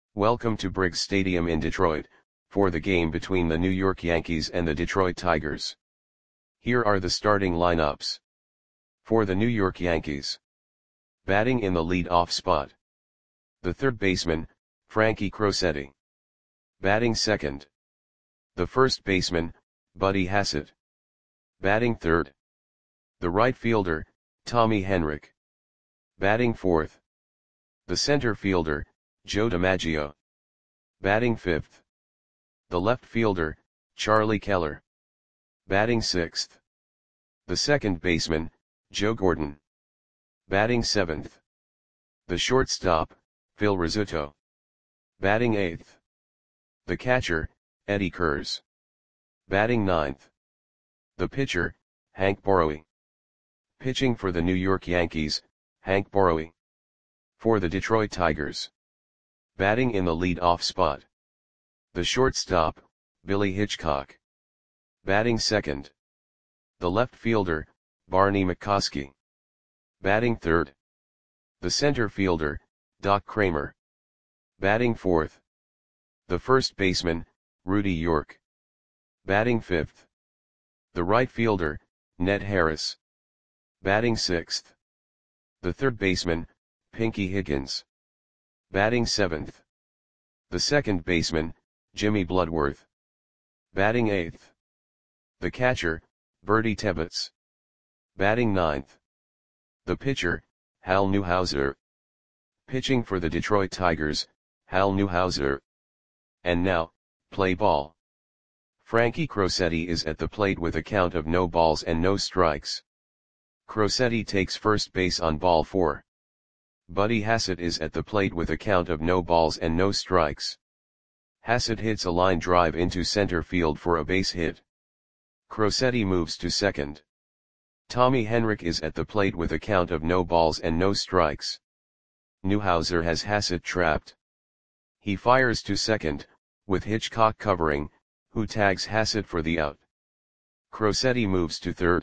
Welcome to Briggs Stadium in Detroit, for the game between the New York Yankees and the Detroit Tigers. Here are the starting lineups. For the New York Yankees. Batting in the lead-off spot. The third baseman, Frankie Crosetti. Batting second. The first baseman, Buddy Hassett. Batting third. The right fielder, Tommy Henrich. Batting fourth. The center fielder, Joe DiMaggio. Batting fifth. The left fielder, Charlie Keller. Batting sixth. The second baseman, Joe Gordon. Batting seventh. The shortstop, Phil Rizzuto. Batting eighth. The catcher, Eddie Kurz. Batting ninth. The pitcher, Hank Borowy. Pitching for the New York Yankees, Hank Borowy. For the Detroit Tigers. Batting in the lead-off spot. The shortstop, Billy Hitchcock. Batting second. The left fielder, Barney McCoskey. Batting third. The center fielder, Doc Kramer. Batting fourth. The first baseman, Rudy York. Batting fifth. The right fielder, Ned Harris. Batting sixth. The third baseman, Pinky Higgins. Batting seventh. The second baseman, Jimmy Bloodworth. Batting eighth. The catcher, Bertie Tebbetts. Batting ninth. The pitcher, Hal Newhouser. Pitching for the Detroit Tigers, Hal Newhouser. And now, play ball. Frankie Crosetti is at the plate with a count of no balls and no strikes. Crosetti takes first base on ball 4. Buddy Hassett is at the plate with a count of no balls and no strikes. Hassett hits a line drive into center field for a base hit. Crosetti moves to second. Tommy Henrich is at the plate with a count of no balls and no strikes. Newhouser has Hassett trapped. He fires to second, with Hitchcock covering, who tags Hassett for the out. Crosetti moves to third.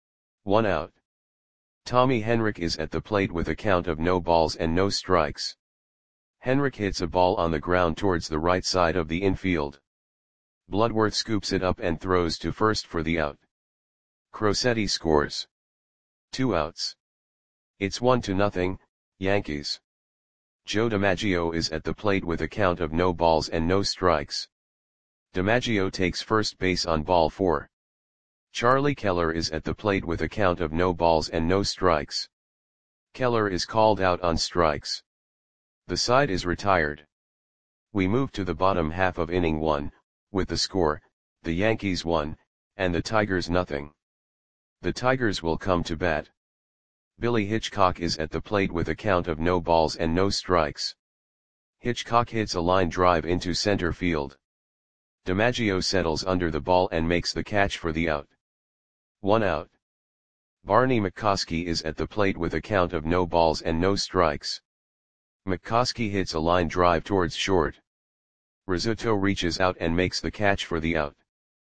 1 out. Tommy Henrich is at the plate with a count of no balls and no strikes. Henrich hits a ball on the ground towards the right side of the infield. Bloodworth scoops it up and throws to first for the out. Crosetti scores. 2 outs. It's 1-0, Yankees. Joe DiMaggio is at the plate with a count of no balls and no strikes. DiMaggio takes first base on ball 4. Charlie Keller is at the plate with a count of no balls and no strikes. Keller is called out on strikes. The side is retired. We move to the bottom half of inning 1, with the score, the Yankees 1, and the Tigers nothing. The Tigers will come to bat. Billy Hitchcock is at the plate with a count of no balls and no strikes. Hitchcock hits a line drive into center field. DiMaggio settles under the ball and makes the catch for the out. 1 out. Barney McCoskey is at the plate with a count of no balls and no strikes. McCoskey hits a line drive towards short. Rizzuto reaches out and makes the catch for the out.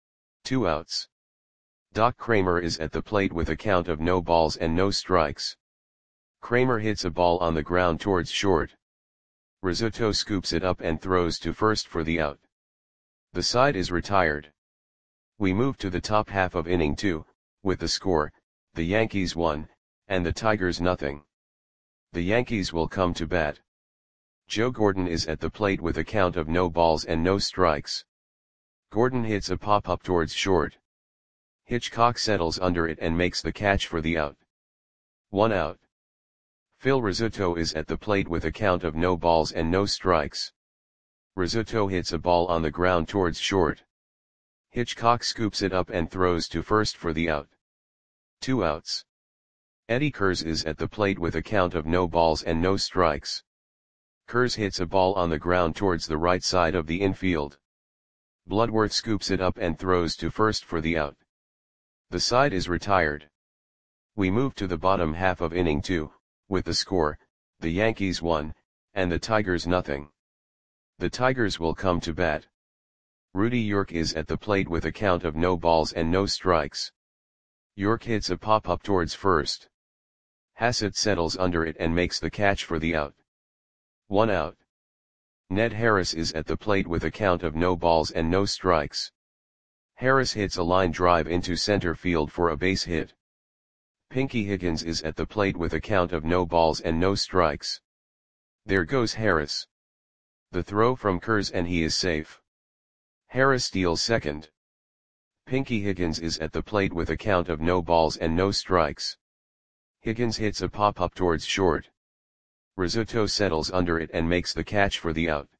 2 outs. Doc Kramer is at the plate with a count of no balls and no strikes. Kramer hits a ball on the ground towards short. Rizzuto scoops it up and throws to first for the out. The side is retired. We move to the top half of inning 2, with the score, the Yankees 1, and the Tigers nothing. The Yankees will come to bat. Joe Gordon is at the plate with a count of no balls and no strikes. Gordon hits a pop-up towards short. Hitchcock settles under it and makes the catch for the out. 1 out. Phil Rizzuto is at the plate with a count of no balls and no strikes. Rizzuto hits a ball on the ground towards short. Hitchcock scoops it up and throws to first for the out. 2 outs. Eddie Kurz is at the plate with a count of no balls and no strikes. Kurz hits a ball on the ground towards the right side of the infield. Bloodworth scoops it up and throws to first for the out. The side is retired. We move to the bottom half of inning 2, with the score, the Yankees 1, and the Tigers nothing. The Tigers will come to bat. Rudy York is at the plate with a count of no balls and no strikes. York hits a pop-up towards first. Hassett settles under it and makes the catch for the out. 1 out. Ned Harris is at the plate with a count of no balls and no strikes. Harris hits a line drive into center field for a base hit. Pinky Higgins is at the plate with a count of no balls and no strikes. There goes Harris. The throw from Kurz and he is safe. Harris steals second. Pinky Higgins is at the plate with a count of no balls and no strikes. Higgins hits a pop-up towards short. Rizzuto settles under it and makes the catch for the out.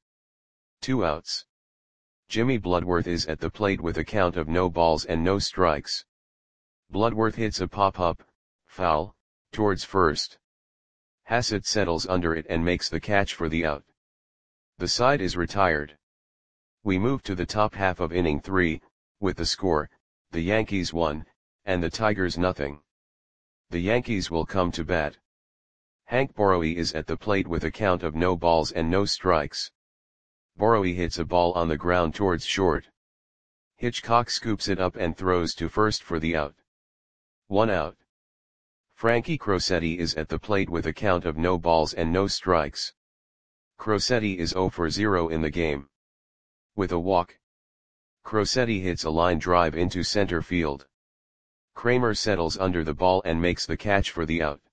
2 outs. Jimmy Bloodworth is at the plate with a count of no balls and no strikes. Bloodworth hits a pop-up, foul, towards first. Hassett settles under it and makes the catch for the out. The side is retired. We move to the top half of inning 3, with the score, the Yankees 1, and the Tigers nothing. The Yankees will come to bat. Hank Borowy is at the plate with a count of no balls and no strikes. Borowy hits a ball on the ground towards short. Hitchcock scoops it up and throws to first for the out. 1 out. Frankie Crosetti is at the plate with a count of no balls and no strikes. Crosetti is 0 for 0 in the game. With a walk, Crosetti hits a line drive into center field. Kramer settles under the ball and makes the catch for the out.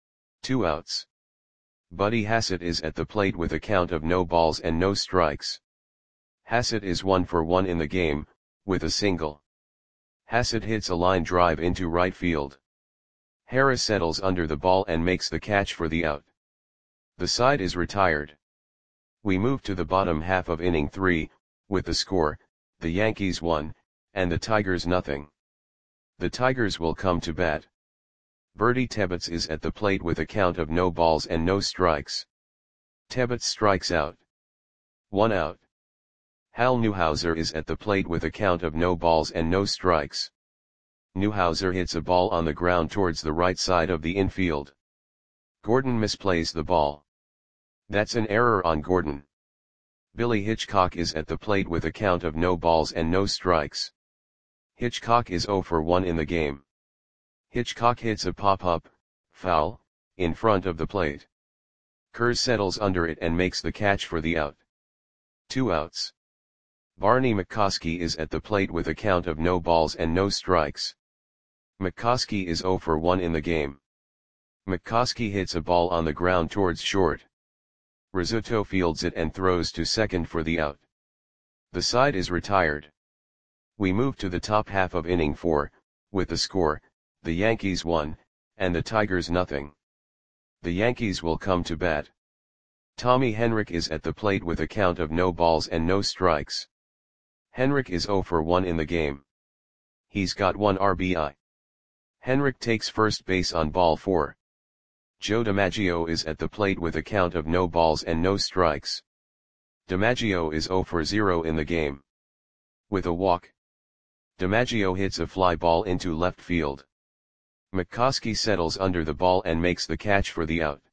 2 outs. Buddy Hassett is at the plate with a count of no balls and no strikes. Hassett is 1 for 1 in the game, with a single. Hassett hits a line drive into right field. Harris settles under the ball and makes the catch for the out. The side is retired. We move to the bottom half of inning 3, with the score, the Yankees 1, and the Tigers nothing. The Tigers will come to bat. Bertie Tebbetts is at the plate with a count of no balls and no strikes. Tebbetts strikes out. 1 out. Hal Newhouser is at the plate with a count of no balls and no strikes. Newhouser hits a ball on the ground towards the right side of the infield. Gordon misplays the ball. That's an error on Gordon. Billy Hitchcock is at the plate with a count of no balls and no strikes. Hitchcock is 0 for 1 in the game. Hitchcock hits a pop-up, foul, in front of the plate. Kurz settles under it and makes the catch for the out. 2 outs. Barney McCoskey is at the plate with a count of no balls and no strikes. McCoskey is 0 for 1 in the game. McCoskey hits a ball on the ground towards short. Rizzuto fields it and throws to second for the out. The side is retired. We move to the top half of inning 4, with the score, the Yankees 1, and the Tigers nothing. The Yankees will come to bat. Tommy Henrich is at the plate with a count of no balls and no strikes. Henrich is 0 for 1 in the game. He's got 1 RBI. Henrich takes first base on ball 4. Joe DiMaggio is at the plate with a count of no balls and no strikes. DiMaggio is 0 for 0 in the game. With a walk, DiMaggio hits a fly ball into left field. McCoskey settles under the ball and makes the catch for the out.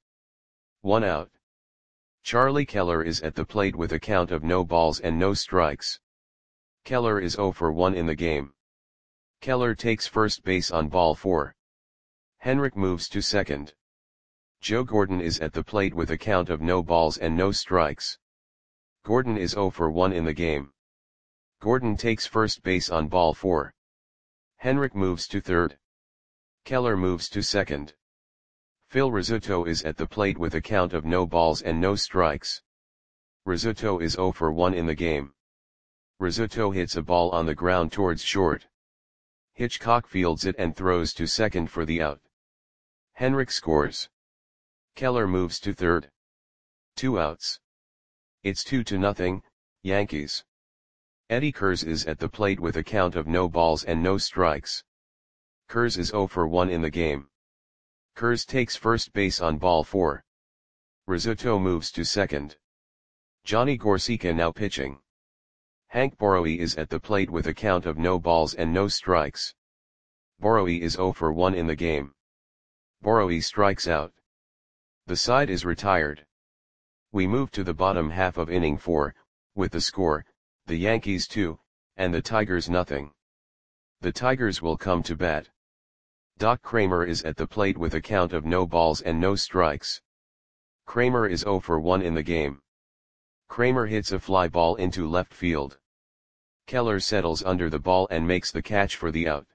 1 out. Charlie Keller is at the plate with a count of no balls and no strikes. Keller is 0 for 1 in the game. Keller takes first base on ball 4. Henrich moves to second. Joe Gordon is at the plate with a count of no balls and no strikes. Gordon is 0 for 1 in the game. Gordon takes first base on ball 4. Henrich moves to third. Keller moves to second. Phil Rizzuto is at the plate with a count of no balls and no strikes. Rizzuto is 0 for 1 in the game. Rizzuto hits a ball on the ground towards short. Hitchcock fields it and throws to second for the out. Henrich scores. Keller moves to third. 2 outs. It's 2-0, Yankees. Eddie Kurz is at the plate with a count of no balls and no strikes. Kurz is 0 for 1 in the game. Kurz takes first base on ball 4. Rizzuto moves to second. Johnny Gorsica now pitching. Hank Borowy is at the plate with a count of no balls and no strikes. Borowy is 0 for 1 in the game. Borowy strikes out. The side is retired. We move to the bottom half of inning 4, with the score, the Yankees 2, and the Tigers nothing. The Tigers will come to bat. Doc Kramer is at the plate with a count of no balls and no strikes. Kramer is 0 for 1 in the game. Kramer hits a fly ball into left field. Keller settles under the ball and makes the catch for the out.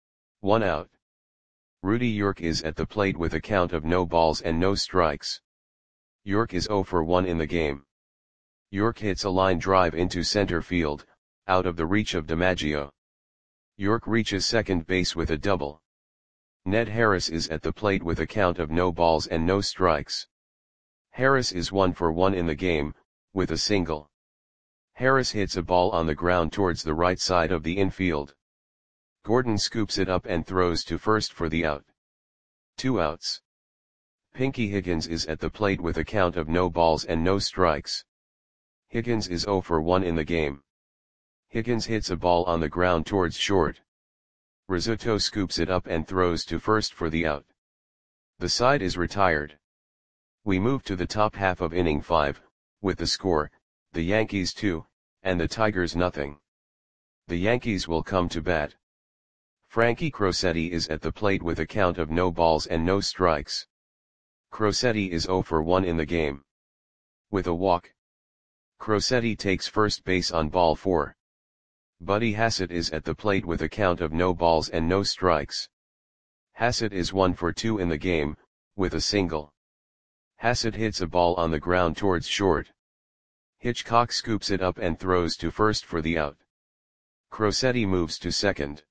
1 out. Rudy York is at the plate with a count of no balls and no strikes. York is 0 for 1 in the game. York hits a line drive into center field, out of the reach of DiMaggio. York reaches second base with a double. Ned Harris is at the plate with a count of no balls and no strikes. Harris is 1 for 1 in the game, with a single. Harris hits a ball on the ground towards the right side of the infield. Gordon scoops it up and throws to first for the out. 2 outs. Pinky Higgins is at the plate with a count of no balls and no strikes. Higgins is 0 for 1 in the game. Higgins hits a ball on the ground towards short. Rizzuto scoops it up and throws to first for the out. The side is retired. We move to the top half of inning 5, with the score, the Yankees 2, and the Tigers nothing. The Yankees will come to bat. Frankie Crosetti is at the plate with a count of no balls and no strikes. Crosetti is 0 for 1 in the game. With a walk. Crosetti takes first base on ball 4. Buddy Hassett is at the plate with a count of no balls and no strikes. Hassett is 1 for 2 in the game, with a single. Hassett hits a ball on the ground towards short. Hitchcock scoops it up and throws to first for the out. Crosetti moves to second.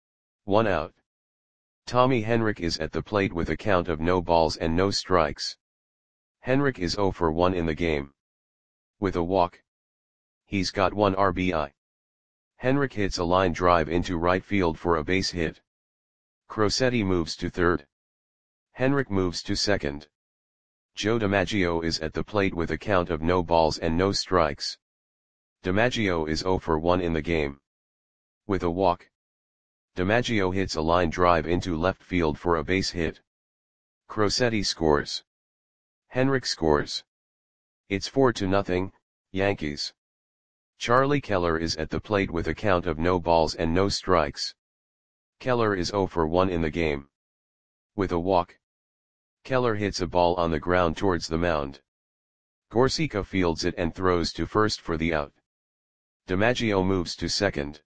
1 out. Tommy Henrich is at the plate with a count of no balls and no strikes. Henrich is 0 for 1 in the game. With a walk. He's got 1 RBI. Henrich hits a line drive into right field for a base hit. Crosetti moves to third. Henrich moves to second. Joe DiMaggio is at the plate with a count of no balls and no strikes. DiMaggio is 0 for 1 in the game. With a walk. DiMaggio hits a line drive into left field for a base hit. Crosetti scores. Henrich scores. It's 4-0, Yankees. Charlie Keller is at the plate with a count of no balls and no strikes. Keller is 0 for 1 in the game. With a walk. Keller hits a ball on the ground towards the mound. Gorsica fields it and throws to first for the out. DiMaggio moves to second.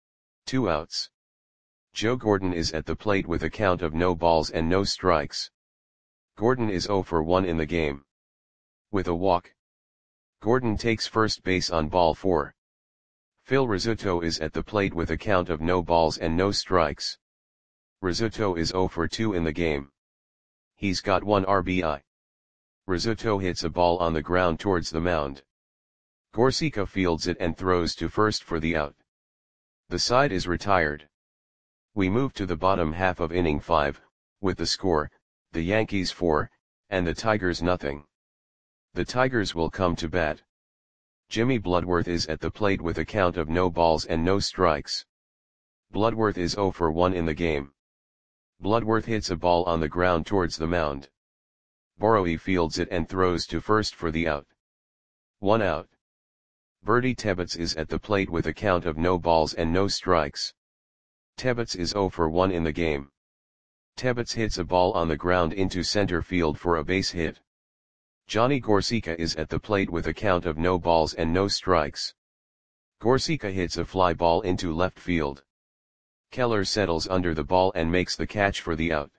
2 outs. Joe Gordon is at the plate with a count of no balls and no strikes. Gordon is 0 for 1 in the game. With a walk. Gordon takes first base on ball 4. Phil Rizzuto is at the plate with a count of no balls and no strikes. Rizzuto is 0 for 2 in the game. He's got 1 RBI. Rizzuto hits a ball on the ground towards the mound. Gorsica fields it and throws to first for the out. The side is retired. We move to the bottom half of inning 5, with the score, the Yankees 4, and the Tigers nothing. The Tigers will come to bat. Jimmy Bloodworth is at the plate with a count of no balls and no strikes. Bloodworth is 0 for 1 in the game. Bloodworth hits a ball on the ground towards the mound. Borowy fields it and throws to first for the out. 1 out. Bertie Tebbetts is at the plate with a count of no balls and no strikes. Tebbetts is 0 for 1 in the game. Tebbetts hits a ball on the ground into center field for a base hit. Johnny Gorsica is at the plate with a count of no balls and no strikes. Gorsica hits a fly ball into left field. Keller settles under the ball and makes the catch for the out.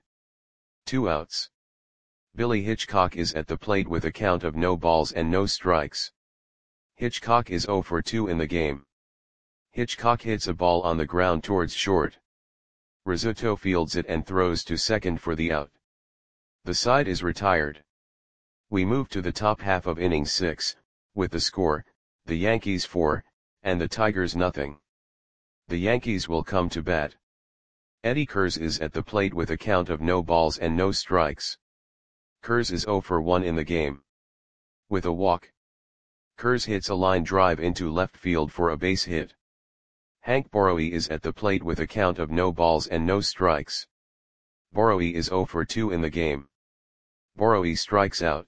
2 outs. Billy Hitchcock is at the plate with a count of no balls and no strikes. Hitchcock is 0 for 2 in the game. Hitchcock hits a ball on the ground towards short. Rizzuto fields it and throws to second for the out. The side is retired. We move to the top half of inning 6, with the score, the Yankees 4, and the Tigers nothing. The Yankees will come to bat. Eddie Kurz is at the plate with a count of no balls and no strikes. Kurz is 0 for 1 in the game. With a walk. Kurz hits a line drive into left field for a base hit. Hank Borowy is at the plate with a count of no balls and no strikes. Borowy is 0 for 2 in the game. Borowy strikes out.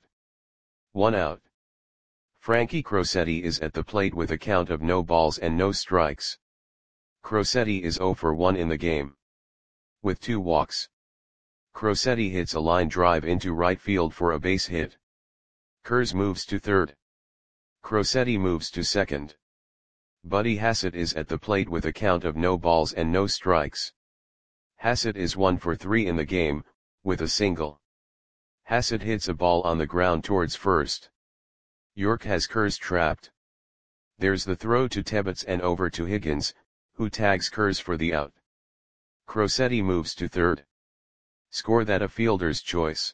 1 out. Frankie Crosetti is at the plate with a count of no balls and no strikes. Crosetti is 0 for 1 in the game. With 2 walks. Crosetti hits a line drive into right field for a base hit. Kurz moves to third. Crosetti moves to second. Buddy Hassett is at the plate with a count of no balls and no strikes. Hassett is 1 for 3 in the game, with a single. Hassett hits a ball on the ground towards first. York has Kurz trapped. There's the throw to Tebbets and over to Higgins, who tags Kurz for the out. Crosetti moves to third. Score that a fielder's choice.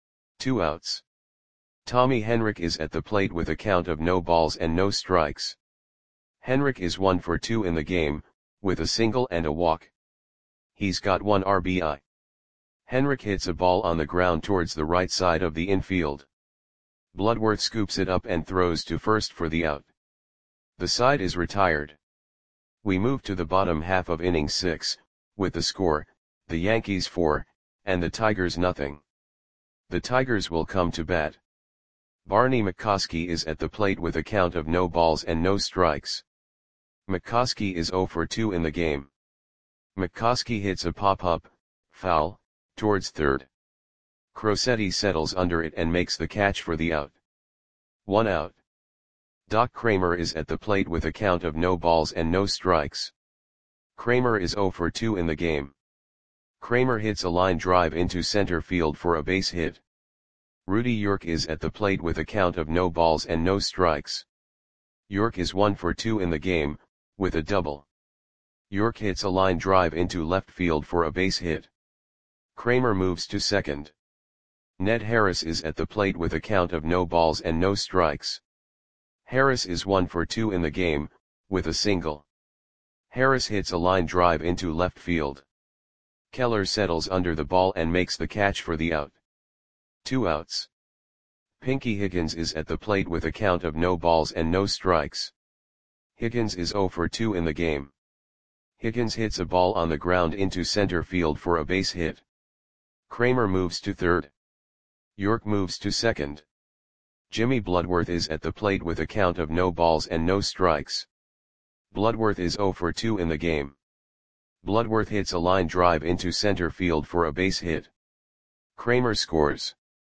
2 outs. Tommy Henrich is at the plate with a count of no balls and no strikes. Henrich is 1 for 2 in the game, with a single and a walk. He's got 1 RBI. Henrich hits a ball on the ground towards the right side of the infield. Bloodworth scoops it up and throws to first for the out. The side is retired. We move to the bottom half of inning 6, with the score, the Yankees 4, and the Tigers nothing. The Tigers will come to bat. Barney McCoskey is at the plate with a count of no balls and no strikes. McCoskey is 0 for 2 in the game. McCoskey hits a pop-up, foul, towards third. Crosetti settles under it and makes the catch for the out. 1 out. Doc Kramer is at the plate with a count of no balls and no strikes. Kramer is 0 for 2 in the game. Kramer hits a line drive into center field for a base hit. Rudy York is at the plate with a count of no balls and no strikes. York is 1 for 2 in the game, with a double. York hits a line drive into left field for a base hit. Kramer moves to second. Ned Harris is at the plate with a count of no balls and no strikes. Harris is 1 for 2 in the game, with a single. Harris hits a line drive into left field. Keller settles under the ball and makes the catch for the out. 2 outs. Pinky Higgins is at the plate with a count of no balls and no strikes. Higgins is 0 for 2 in the game. Higgins hits a ball on the ground into center field for a base hit. Kramer moves to third. York moves to second. Jimmy Bloodworth is at the plate with a count of no balls and no strikes. Bloodworth is 0 for 2 in the game. Bloodworth hits a line drive into center field for a base hit. Kramer scores.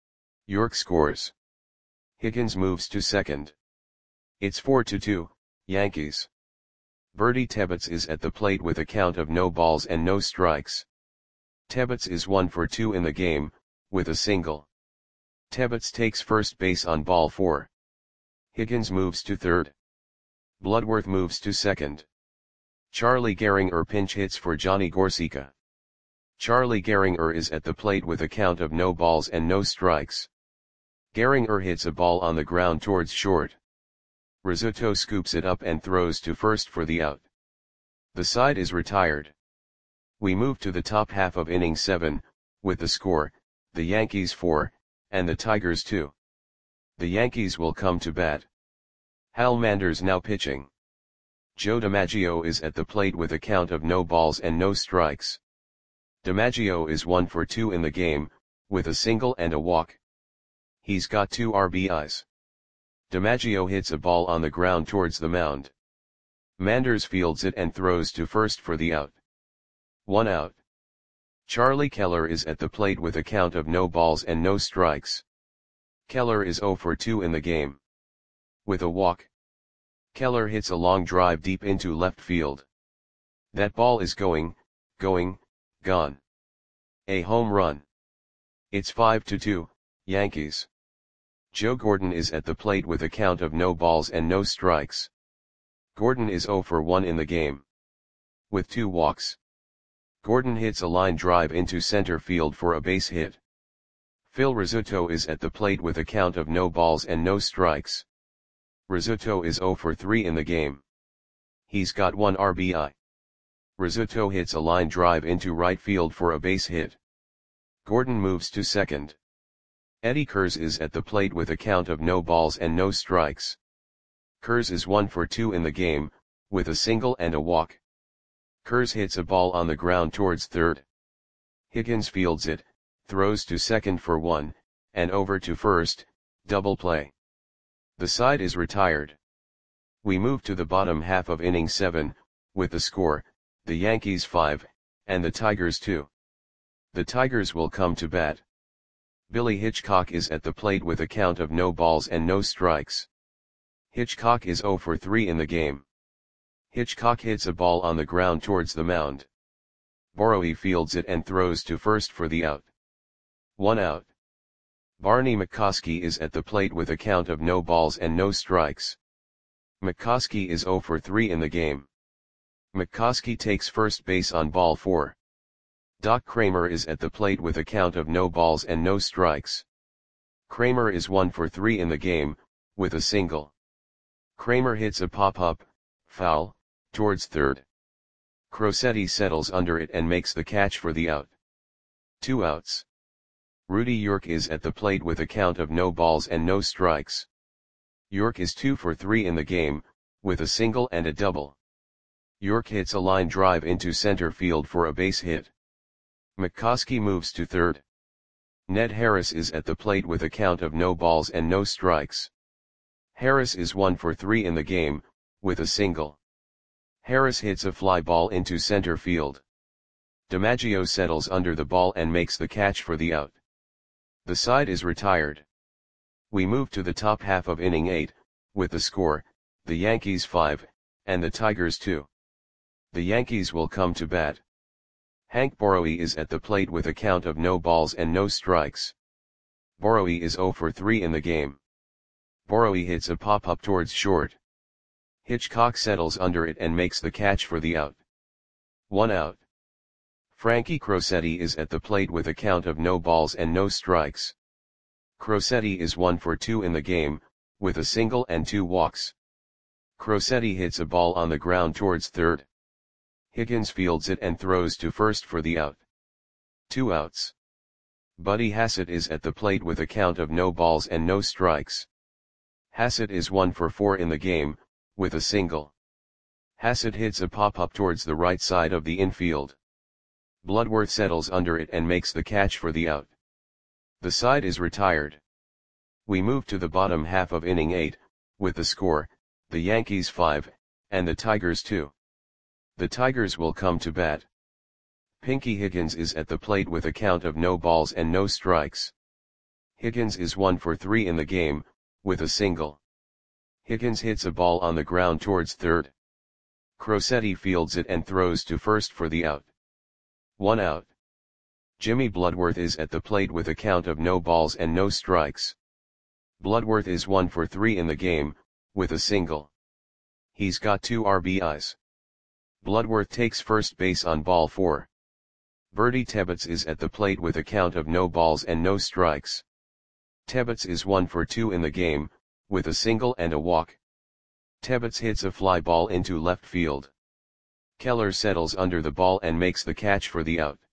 York scores. Higgins moves to second. It's 4-2, Yankees. Bertie Tebbets is at the plate with a count of no balls and no strikes. Tebbets is 1 for 2 in the game, with a single. Tebbets takes first base on ball 4. Higgins moves to third. Bloodworth moves to second. Charlie Gehringer pinch hits for Johnny Gorsica. Charlie Gehringer is at the plate with a count of no balls and no strikes. Gehringer hits a ball on the ground towards short. Rizzuto scoops it up and throws to first for the out. The side is retired. We move to the top half of inning 7, with the score, the Yankees 4, and the Tigers 2. The Yankees will come to bat. Hal Manders now pitching. Joe DiMaggio is at the plate with a count of no balls and no strikes. DiMaggio is 1 for 2 in the game, with a single and a walk. He's got 2 RBIs. DiMaggio hits a ball on the ground towards the mound. Manders fields it and throws to first for the out. 1 out. Charlie Keller is at the plate with a count of no balls and no strikes. Keller is 0 for 2 in the game. With a walk. Keller hits a long drive deep into left field. That ball is going, gone. A home run. It's 5-2, Yankees. Joe Gordon is at the plate with a count of no balls and no strikes. Gordon is 0 for 1 in the game. With 2 walks. Gordon hits a line drive into center field for a base hit. Phil Rizzuto is at the plate with a count of no balls and no strikes. Rizzuto is 0 for 3 in the game. He's got 1 RBI. Rizzuto hits a line drive into right field for a base hit. Gordon moves to second. Eddie Kurz is at the plate with a count of no balls and no strikes. Kurz is 1 for 2 in the game, with a single and a walk. Kurz hits a ball on the ground towards third. Higgins fields it, throws to second for 1, and over to first, double play. The side is retired. We move to the bottom half of inning 7, with the score, the Yankees 5, and the Tigers 2. The Tigers will come to bat. Billy Hitchcock is at the plate with a count of no balls and no strikes. Hitchcock is 0 for 3 in the game. Hitchcock hits a ball on the ground towards the mound. Borowy fields it and throws to first for the out. 1 out. Barney McCoskey is at the plate with a count of no balls and no strikes. McCoskey is 0 for 3 in the game. McCoskey takes first base on ball 4. Doc Kramer is at the plate with a count of no balls and no strikes. Kramer is 1 for 3 in the game, with a single. Kramer hits a pop-up, foul, towards third. Crosetti settles under it and makes the catch for the out. 2 outs. Rudy York is at the plate with a count of no balls and no strikes. York is 2 for 3 in the game, with a single and a double. York hits a line drive into center field for a base hit. McCoskey moves to third. Ned Harris is at the plate with a count of no balls and no strikes. Harris is 1 for 3 in the game, with a single. Harris hits a fly ball into center field. DiMaggio settles under the ball and makes the catch for the out. The side is retired. We move to the top half of inning 8, with the score, the Yankees 5, and the Tigers 2. The Yankees will come to bat. Hank Borowy is at the plate with a count of no balls and no strikes. Borowy is 0 for 3 in the game. Borowy hits a pop-up towards short. Hitchcock settles under it and makes the catch for the out. 1 out. Frankie Crosetti is at the plate with a count of no balls and no strikes. Crosetti is 1 for 2 in the game, with a single and 2 walks. Crosetti hits a ball on the ground towards third. Higgins fields it and throws to first for the out. 2 outs. Buddy Hassett is at the plate with a count of no balls and no strikes. Hassett is 1 for 4 in the game, with a single. Hassett hits a pop-up towards the right side of the infield. Bloodworth settles under it and makes the catch for the out. The side is retired. We move to the bottom half of inning 8, with the score, the Yankees 5, and the Tigers 2. The Tigers will come to bat. Pinky Higgins is at the plate with a count of no balls and no strikes. Higgins is 1 for 3 in the game, with a single. Higgins hits a ball on the ground towards third. Crosetti fields it and throws to first for the out. 1 out. Jimmy Bloodworth is at the plate with a count of no balls and no strikes. Bloodworth is 1 for 3 in the game, with a single. He's got 2 RBIs. Bloodworth takes first base on ball 4. Bertie Tebbetts is at the plate with a count of no balls and no strikes. Tebbetts is 1 for 2 in the game, with a single and a walk. Tebbetts hits a fly ball into left field. Keller settles under the ball and makes the catch for the out.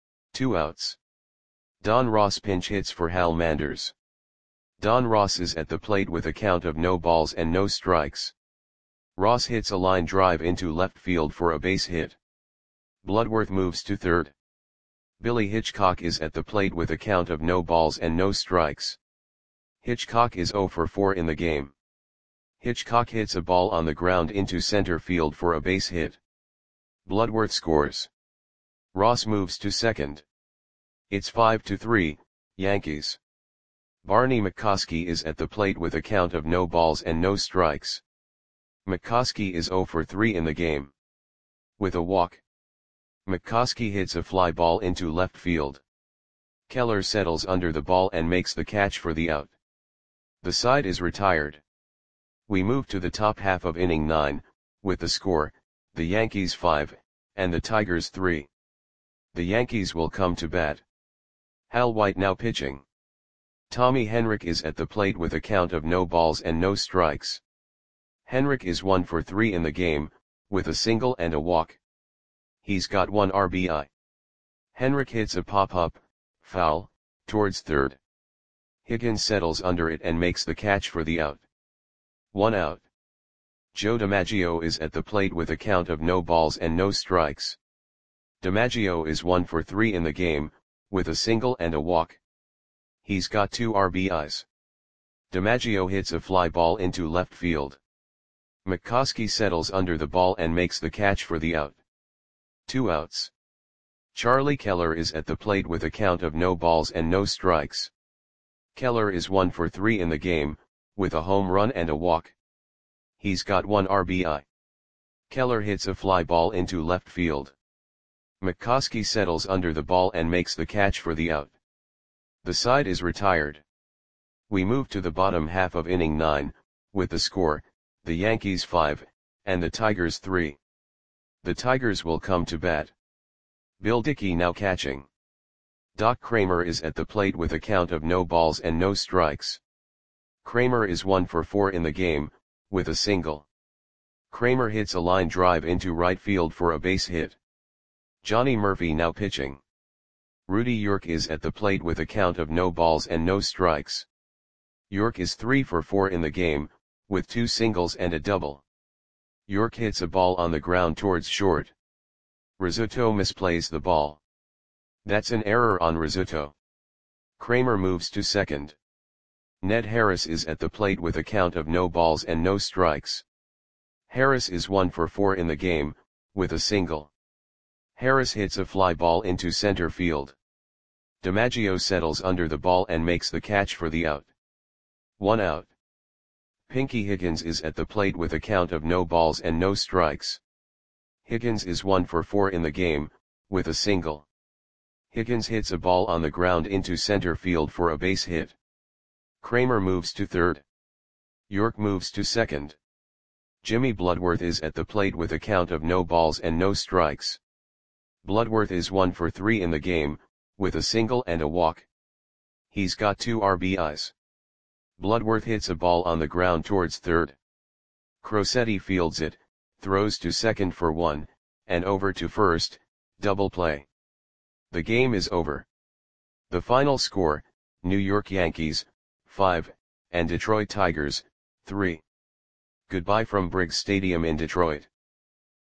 2 outs. Don Ross pinch hits for Hal Manders. Don Ross is at the plate with a count of no balls and no strikes. Ross hits a line drive into left field for a base hit. Bloodworth moves to third. Billy Hitchcock is at the plate with a count of no balls and no strikes. Hitchcock is 0 for 4 in the game. Hitchcock hits a ball on the ground into center field for a base hit. Bloodworth scores. Ross moves to second. It's 5-3, Yankees. Barney McCoskey is at the plate with a count of no balls and no strikes. McCoskey is 0 for 3 in the game. With a walk. McCoskey hits a fly ball into left field. Keller settles under the ball and makes the catch for the out. The side is retired. We move to the top half of inning 9, with the score, the Yankees 5, and the Tigers 3. The Yankees will come to bat. Hal White now pitching. Tommy Henrich is at the plate with a count of no balls and no strikes. Henrich is 1 for 3 in the game, with a single and a walk. He's got 1 RBI. Henrich hits a pop-up, foul, towards third. Higgins settles under it and makes the catch for the out. 1 out. Joe DiMaggio is at the plate with a count of no balls and no strikes. DiMaggio is 1 for 3 in the game, with a single and a walk. He's got 2 RBIs. DiMaggio hits a fly ball into left field. McCoskey settles under the ball and makes the catch for the out. 2 outs. Charlie Keller is at the plate with a count of no balls and no strikes. Keller is 1 for 3 in the game, with a home run and a walk. He's got 1 RBI. Keller hits a fly ball into left field. McCoskey settles under the ball and makes the catch for the out. The side is retired. We move to the bottom half of inning 9, with the score, the Yankees 5, and the Tigers 3. The Tigers will come to bat. Bill Dickey now catching. Doc Kramer is at the plate with a count of no balls and no strikes. Kramer is 1 for 4 in the game, with a single. Kramer hits a line drive into right field for a base hit. Johnny Murphy now pitching. Rudy York is at the plate with a count of no balls and no strikes. York is 3 for 4 in the game, with 2 singles and a double. York hits a ball on the ground towards short. Rizzuto misplays the ball. That's an error on Rizzuto. Kramer moves to second. Ned Harris is at the plate with a count of no balls and no strikes. Harris is 1 for 4 in the game, with a single. Harris hits a fly ball into center field. DiMaggio settles under the ball and makes the catch for the out. 1 out. Pinky Higgins is at the plate with a count of no balls and no strikes. Higgins is 1 for 4 in the game, with a single. Higgins hits a ball on the ground into center field for a base hit. Kramer moves to third. York moves to second. Jimmy Bloodworth is at the plate with a count of no balls and no strikes. Bloodworth is 1 for 3 in the game, with a single and a walk. He's got 2 RBIs. Bloodworth hits a ball on the ground towards third. Crosetti fields it, throws to second for 1, and over to first, double play. The game is over. The final score, New York Yankees, 5, and Detroit Tigers, 3. Goodbye from Briggs Stadium in Detroit.